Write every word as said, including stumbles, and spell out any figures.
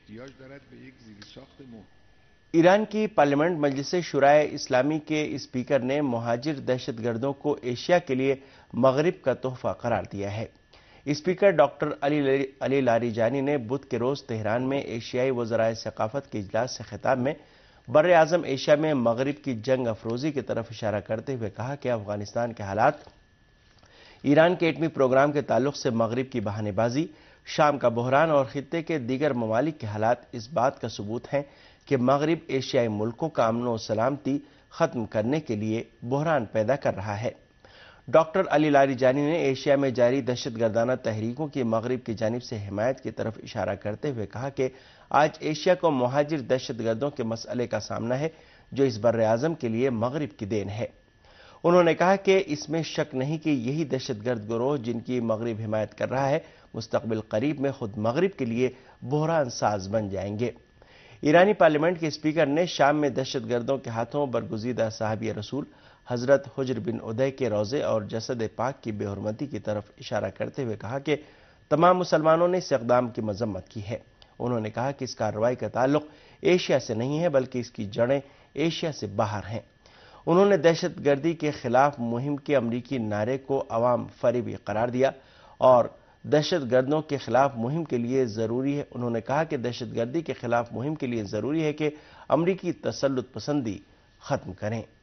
ایران کی پارلیمنٹ مجلس شورائے اسلامی کے اسپیکر نے مہاجر دہشت گردوں کو ایشیا کے لیے مغرب کا تحفہ قرار دیا ہے۔ اسپیکر ڈاکٹر علی لاریجانی نے بدھ کے روز تہران میں ایشیائی وزرائے ثقافت کے اجلاس سے خطاب میں بر اعظم ایشیا میں مغرب کی جنگ افروزی کی طرف اشارہ کرتے ہوئے کہا کہ افغانستان کے حالات، ایران کے ایٹمی پروگرام کے تعلق سے مغرب کی بہانے بازی، شام کا بحران اور خطے کے دیگر ممالک کے حالات اس بات کا ثبوت ہیں کہ مغرب ایشیائی ملکوں کا امن و سلامتی ختم کرنے کے لیے بحران پیدا کر رہا ہے۔ ڈاکٹر علی لاریجانی نے ایشیا میں جاری دہشت گردانہ تحریکوں کی مغرب کی جانب سے حمایت کی طرف اشارہ کرتے ہوئے کہا کہ آج ایشیا کو مہاجر دہشت گردوں کے مسئلے کا سامنا ہے جو اس بر اعظم کے لیے مغرب کی دین ہے۔ انہوں نے کہا کہ اس میں شک نہیں کہ یہی دہشت گرد گروہ جن کی مغرب حمایت کر رہا ہے مستقبل قریب میں خود مغرب کے لیے بحران ساز بن جائیں گے۔ ایرانی پارلیمنٹ کے اسپیکر نے شام میں دہشت گردوں کے ہاتھوں برگزیدہ صحابی رسول حضرت حجر بن ادے کے روضے اور جسد پاک کی بے حرمتی کی طرف اشارہ کرتے ہوئے کہا کہ تمام مسلمانوں نے اس اقدام کی مذمت کی ہے۔ انہوں نے کہا کہ اس کارروائی کا تعلق ایشیا سے نہیں ہے بلکہ اس کی جڑیں ایشیا سے باہر ہیں۔ انہوں نے دہشت گردی کے خلاف مہم کے امریکی نعرے کو عوام فریبی قرار دیا اور دہشت گردوں کے خلاف مہم کے لیے ضروری ہے انہوں نے کہا کہ دہشت گردی کے خلاف مہم کے لیے ضروری ہے کہ امریکی تسلط پسندی ختم کریں۔